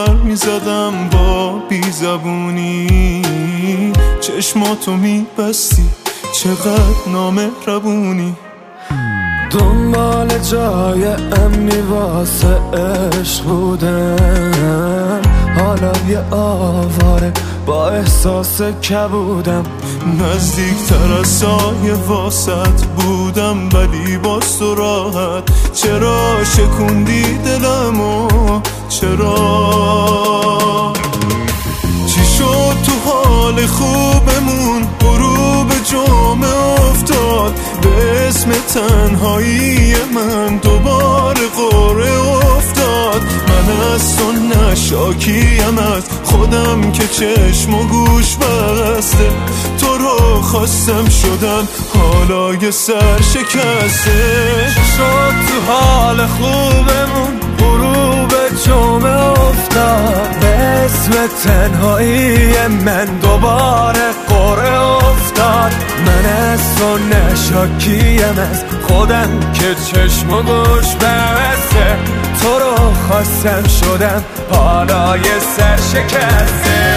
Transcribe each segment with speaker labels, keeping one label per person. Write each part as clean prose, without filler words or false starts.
Speaker 1: ور میزدم با بیزبونی، چشماتو میبستی چقدر نامهربونی.
Speaker 2: دنبال جای امنی واسه عشق بودم، حالا یه آواره با احساس کبودم.
Speaker 1: نزدیکتر از سایه واسط بودم ولی باز تو راحت. چرا شکوندی دلمو چرا؟ چی شد تو حال خوبمون غروب جمعه افتاد؟ به اسم تنهایی من دوباره قره افتاد. من از تو نشاکیم از خودم که چشم و گوش بسته. تو رو خواستم شدم حالا یه سر شکسته.
Speaker 2: شد تو حال خوبمون غروب جمعه افتاد؟ به اسم تنهایی من دوباره قره افتاد. من از تو نشاکیم از خودم که چشم و گوش بسته. تو رو خواستم شدم حالا یه سر شکسته.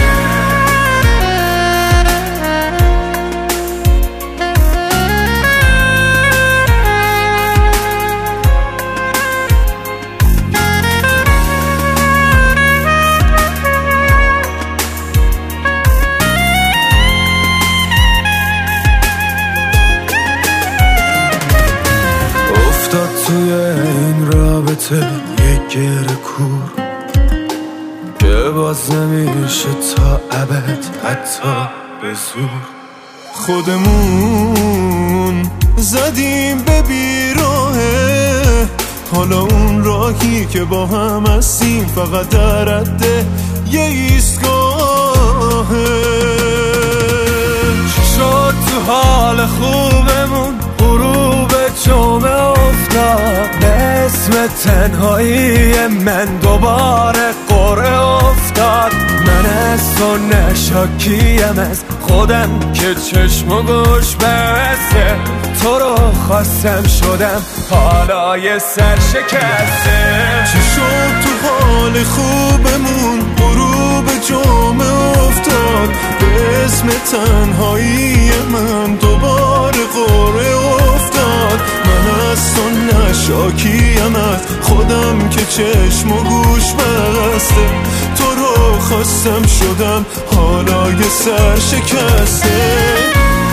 Speaker 2: توی این رابطه یه گره کور که باز نمیشه تا ابد حتی به زور.
Speaker 1: خودمون زدیم به بیراهه، حالا اون راهی که با هم هستیم فقط در رده یه ایستگاهه.
Speaker 2: شد تو حال خوبمون غروب جمعه افتاد؟ به اسم تنهایی من دوباره قره افتاد. من از تو نشاکیم از خودم که چشم و گوش بسته. تو رو خواستم شدم حالا یه سر شکسته.
Speaker 1: چی شد تو حال خوبمون غروب جمعه افتاد؟ به اسم تنهایی من دوباره قره افتاد. من از تو نشاکیم از خودم که چشم و گوش بسته. تو رو خواستم شدم حالا یه سر شکسته.